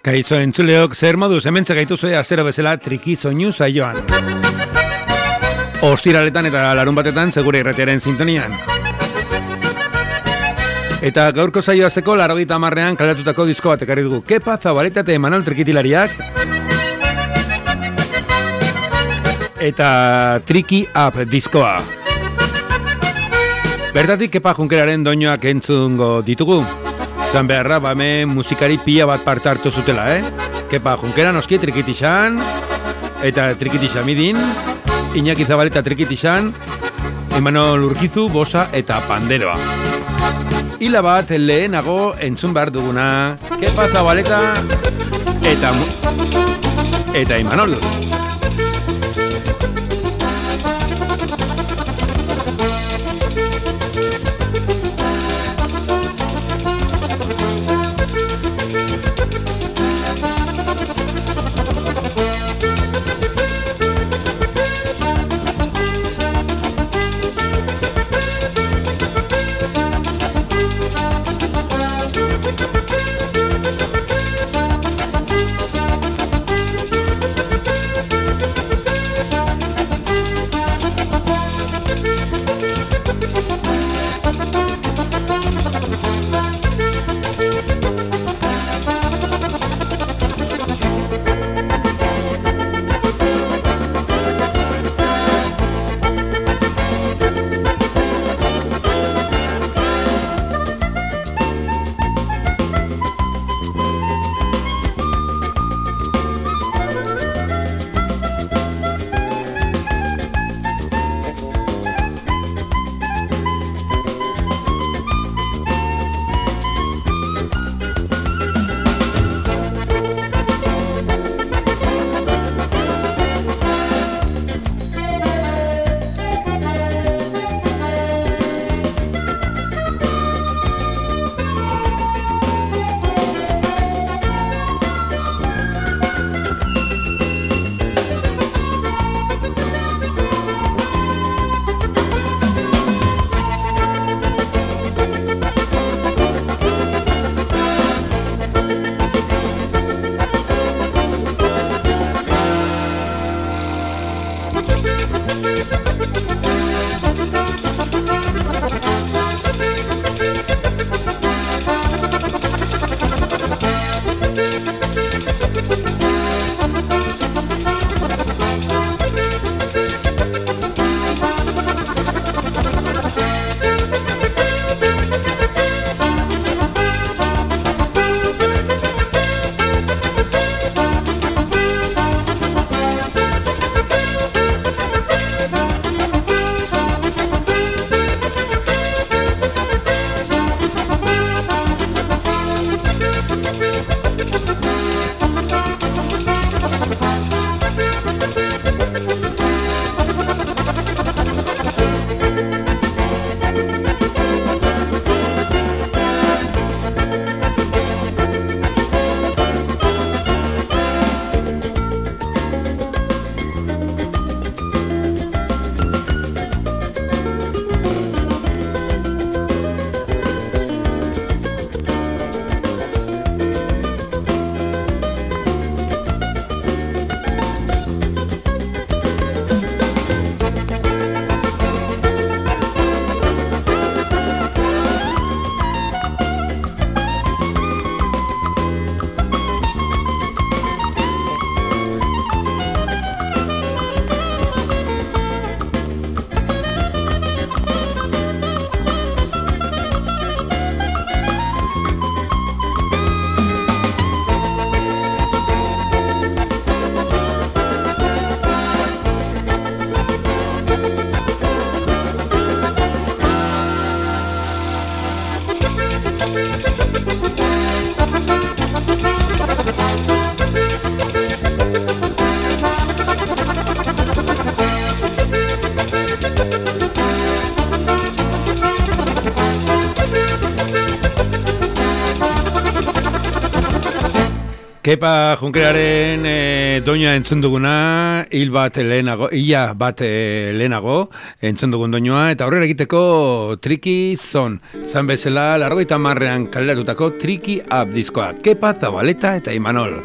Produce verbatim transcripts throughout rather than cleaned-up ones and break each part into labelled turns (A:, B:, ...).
A: Kaixo entzuleok, zer moduz, hementxe gaituzue azero bezala triki soinu saioan. Ostiraletan eta larun batetan segure irratiaren sintonian. Eta gaurko saio azteko larogeita hamarrean kalatutako disko bat ekarri dugu. Kepa Zabaleta eta Manol Trikitilariak. Eta Triki Up diskoa. Bertatik Kepa Junkeraren doinoak entzungo ditugu. Zan beharra, bame musikari pila bat parte hartu zutela, eh? Kepa Junkera noski Trikitixan, eta Trikitixamidin, Iñaki Zabaleta Trikitixan, Imanol Urkizu, Bosa eta Panderoa. Hila bat lehenago entzun behar duguna, Kepa Zabaleta eta, eta Imanol. Kepa Junkeraren e, doinua entzun duguna, hil bat lehenago, ia bat e, lehenago entzun dugun doinua, eta aurrera egiteko Tricky Zone, zan bezala, largoita marrean kaleratutako Tricky Up diskoa, Kepa, Zabaleta eta Imanol.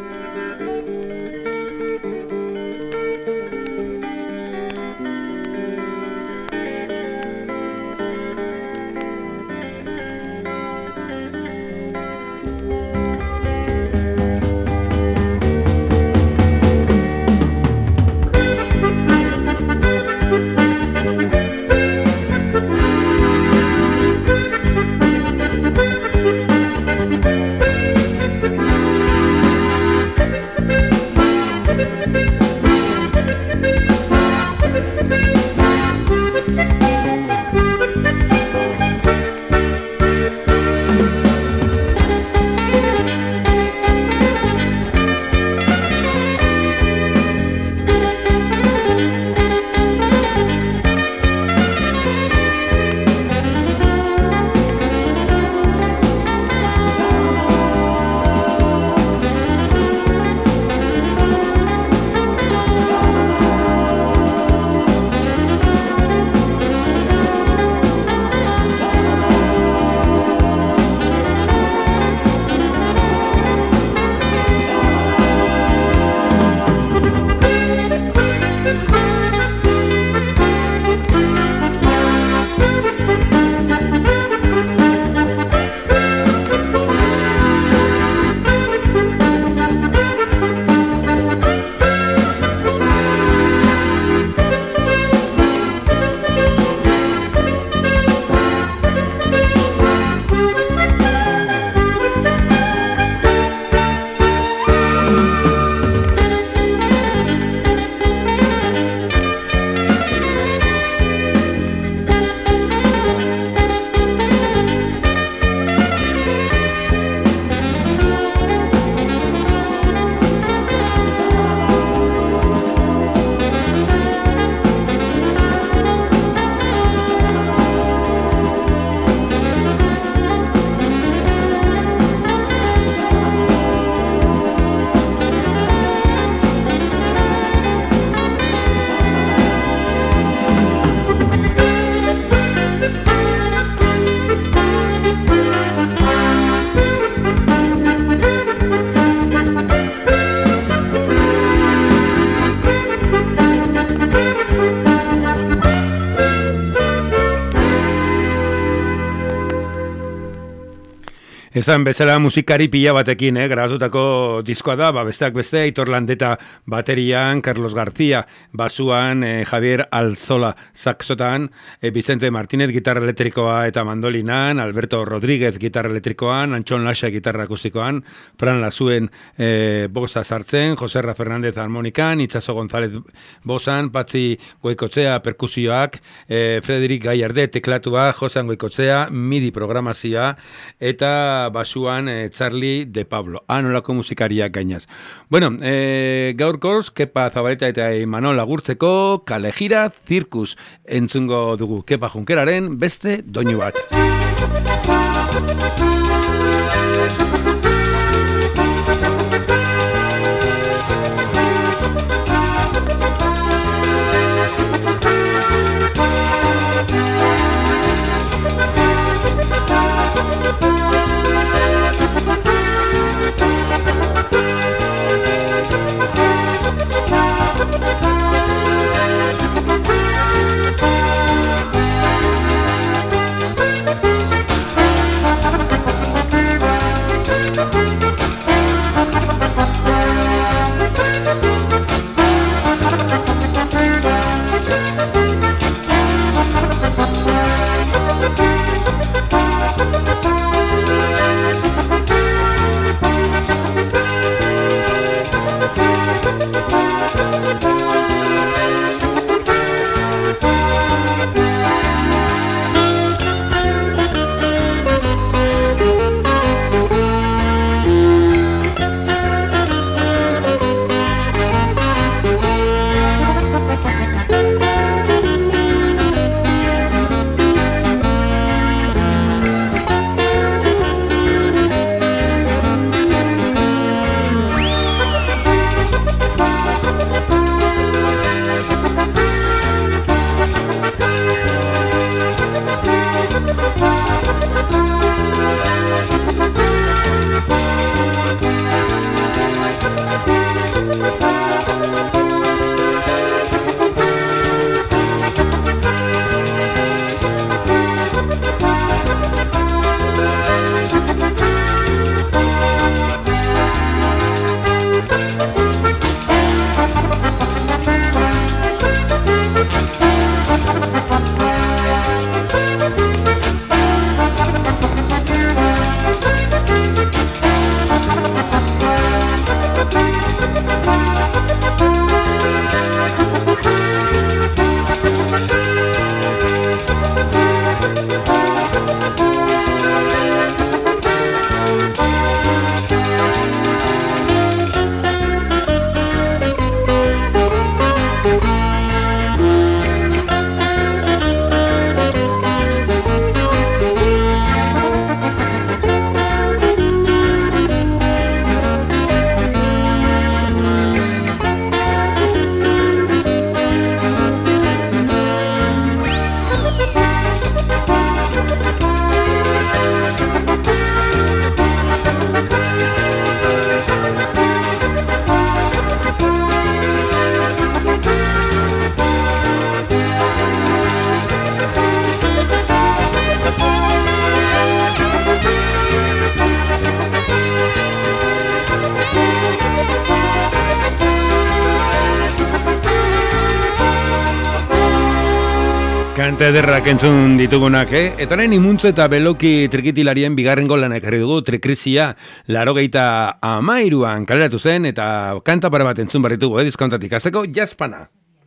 A: Esan bezala musikari pila batekin, eh, grabatutako diskoa da, ba, besteak beste, Aitor Landeta baterian, Carlos García basuan, eh, Javier Alzola saxotan, eh, Vicente Martínez gitarra elektrikoa eta mandolinan, Alberto Rodríguez gitarra elektrikoan, Antxon Laxa gitarra akustikoan, Fran Lazuen eh, bosa sartzen, Joserra Fernández harmonikan, Itxaso González bosan, Patzi Goikotzea perkusioak, eh, Frederik Gallarde teklatua, Josean Goikotzea, midi programazioa, eta basuan eh, Charlie de Pablo, anolako musikariak gainaz. Bueno, eh, gaurkoz, Kepa Zabaleta eta Imanol agurtzeko, Kalejira Zirkus entzungo dugu Kepa Junkeraren beste doinu bat. Kante ederrak entzun ditugunak, eh? Eta orain imuntze eta beloki trikitilarien bigarrengo lana ekarri dugu, Trikrizia, larogeita amairuan kaleratu zen, eta kanta para bat entzun barritugu, eh? Diskontatik, azteko jaspana.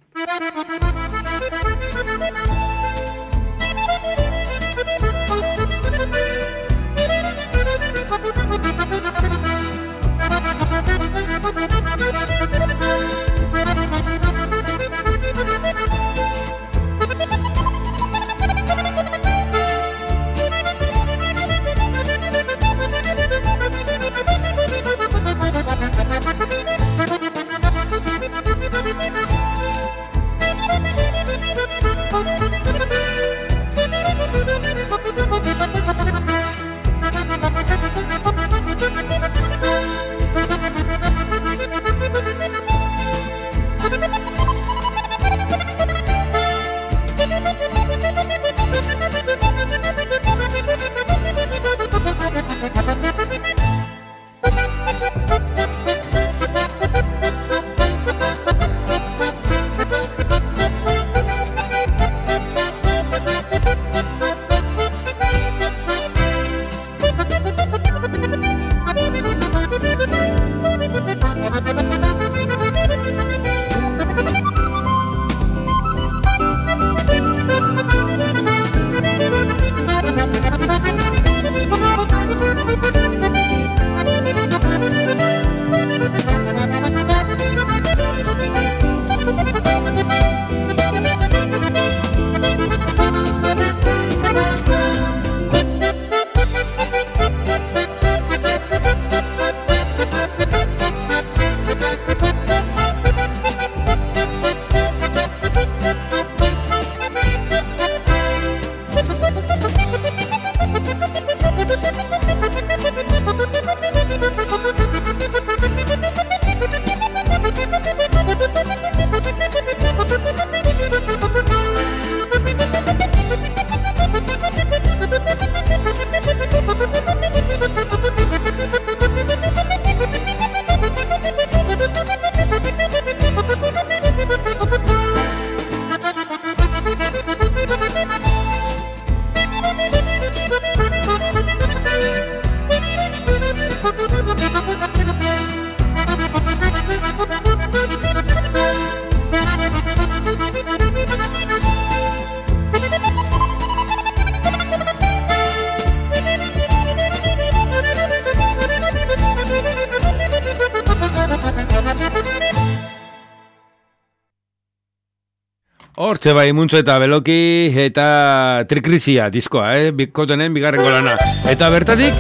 A: Hortxe bai, Muntzo eta Beloki eta Trikrizia diskoa, eh? Bikotenen bigarrengo lana. Eta bertatik,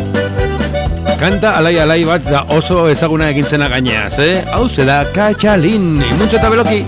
A: kanta alai-alai bat da oso ezaguna egintzena gaineaz, eh? Hau zeda Katxalin, Muntzo eta Beloki.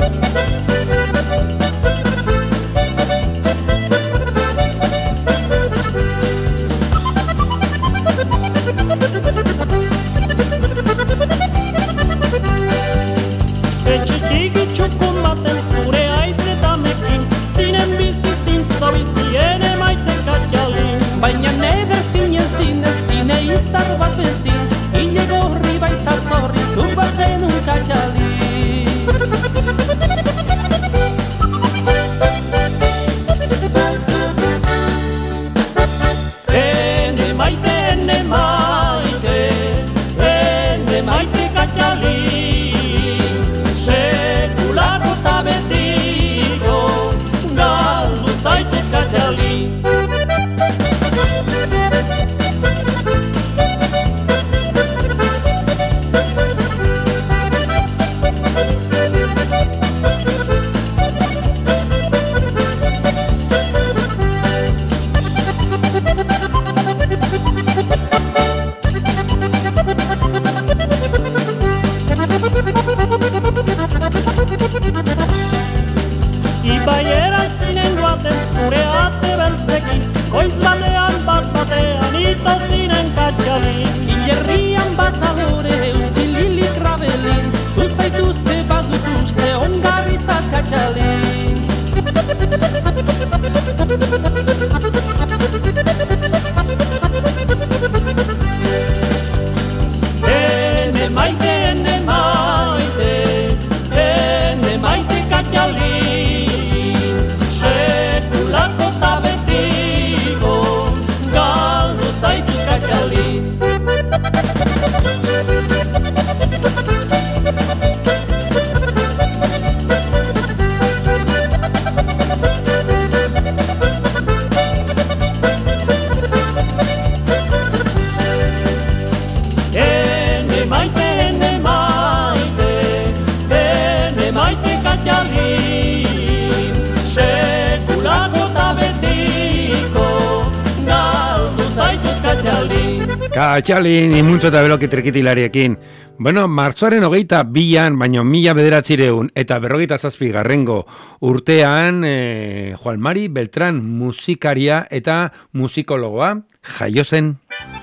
A: Katxalin, imuntzo eta beloki trikitilariekin. Bueno, martzoaren hogeita bian, baino mila bederatzireun eta berrogeita zazpi garrengo urtean, eh, Juan Mari Beltrán musikaria eta musikologoa jaio zen.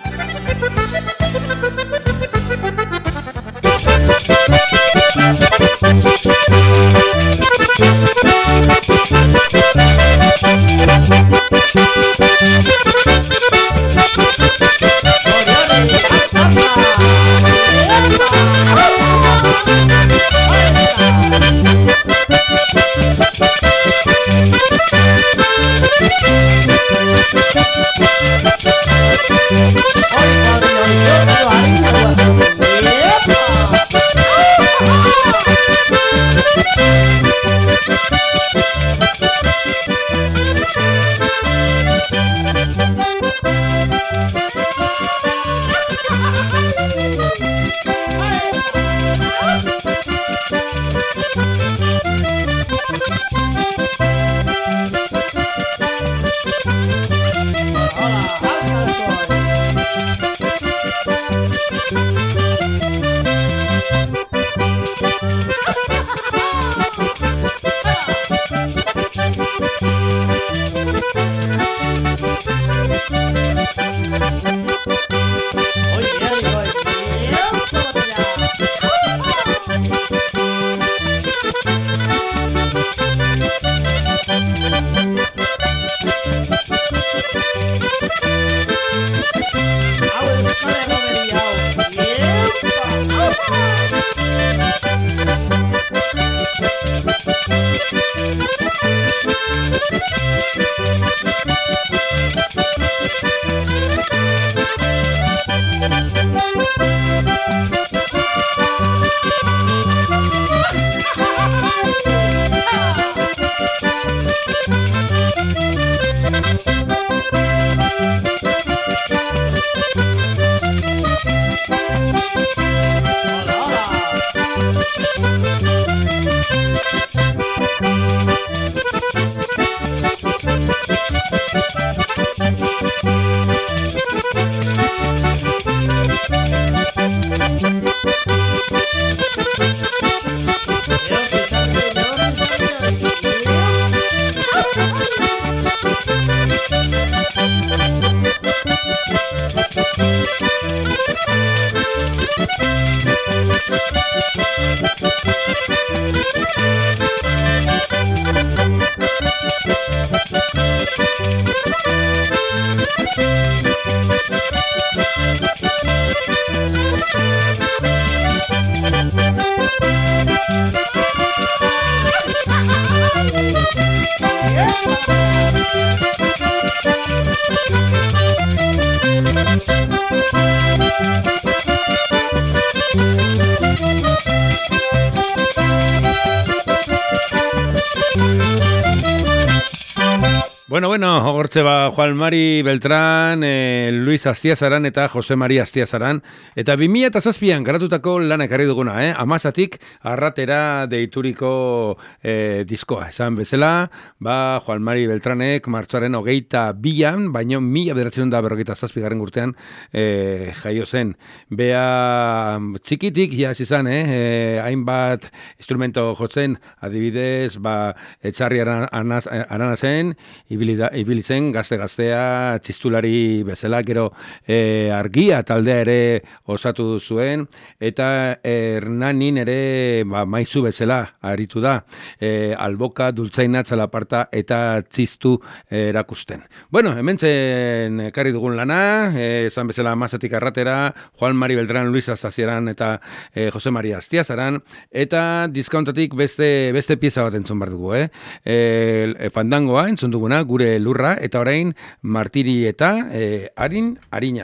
A: Bueno, bueno, hortze ba Juan Mari Beltrán, eh, Luis Astiazaran eta Jose Maria Astiazaran. Eta bi mila zazpian garatutako lana ekarri duguna, eh? Amazatik arratera deituriko eh, diskoa. Esan bezala, ba Juan Mari Beltranek martxoaren hogeita bian, baino mila bederatzen da berrogeita zazpi garren urtean eh, jaio zen. Bea txikitik jaz izan, eh? eh? Hainbat instrumento jotzen, adibidez, ba etxarri arana zen, ibili zen gazte-gaztea txistulari bezala, gero e, argia taldea ere osatu zuen, eta Hernanin ere ba, maizu bezala aritu da, e, alboka, dultzaina, txalaparta eta txistu e, erakusten. Bueno, hementzen ekarri dugun lana, e, esan bezala Amazatik arratera, Juan Mari Beltrán, Luis Astiazaran eta e, Jose Maria Astiazaran, eta diskauntatik beste, beste pieza bat entzun behar dugu, eh? E, fandangoa entzun duguna, gure lurra, eta orain martiri eta eh, harin harina.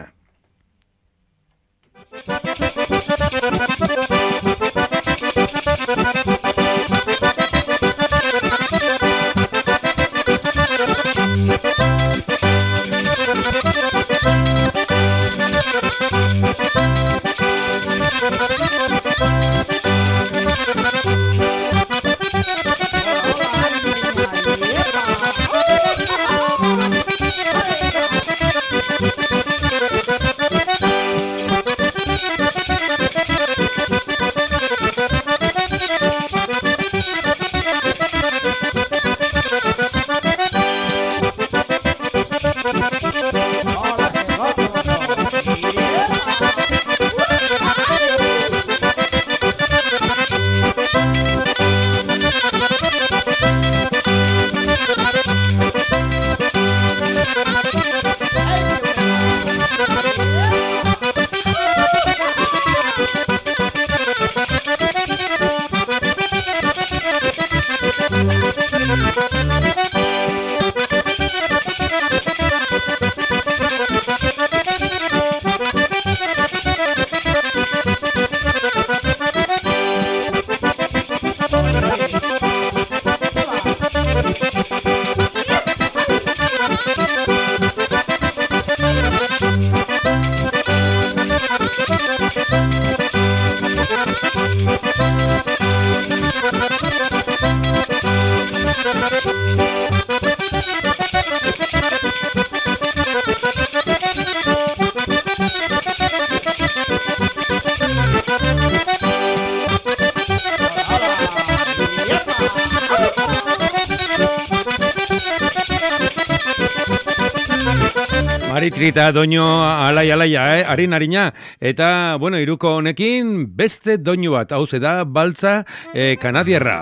A: Tritrita, doinu alai alaia, eh? Arin arina. Eta, bueno, iruko honekin beste doinu bat. Hau ze da, baltza eh, kanadierra.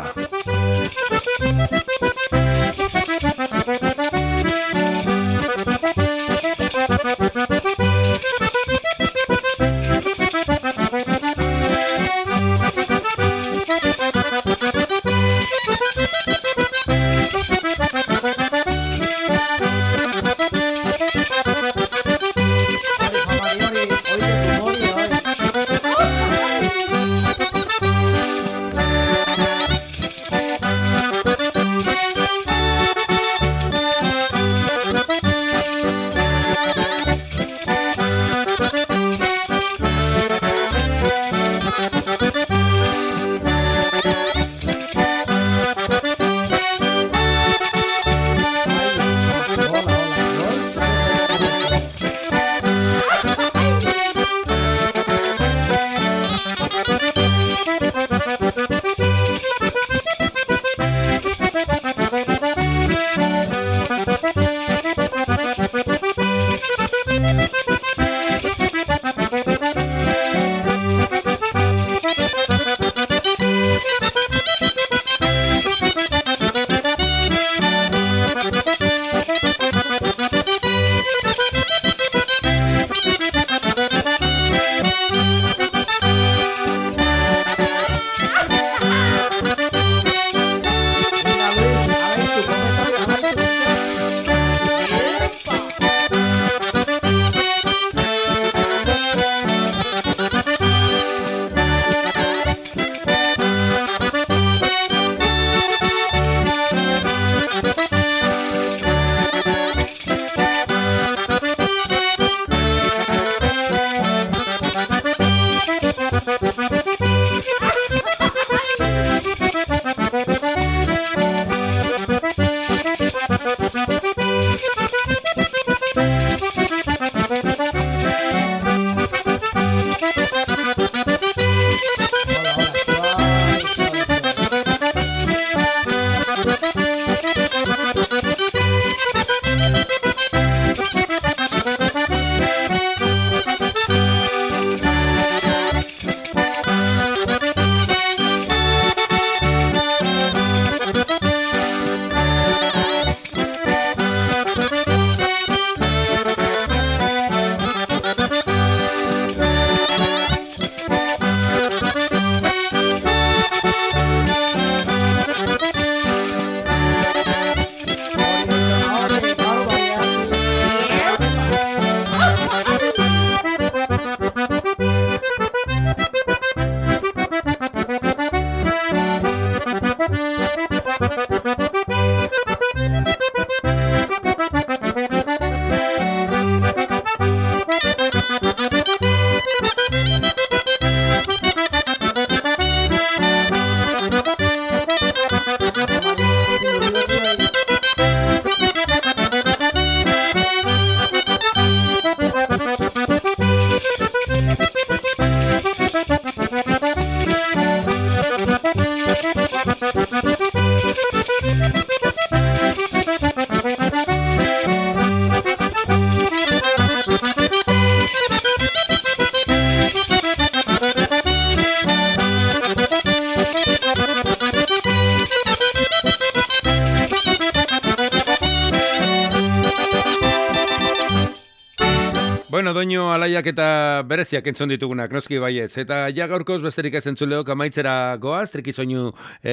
A: Bueno, doinu alaiak eta bereziak entzun ditugunak, noski baietz. Eta ja gaurkoz besterik ez entzuleok amaitzera goaz, trikizoinu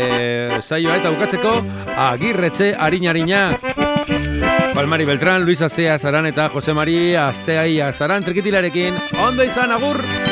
A: e, saioa eta bukatzeko Agirretxe Arina-Arina. Palmari Beltran, Luis Azea Zaran eta Jose Mari Asteai Zaran trikitilarekin. Ondo izan, agur!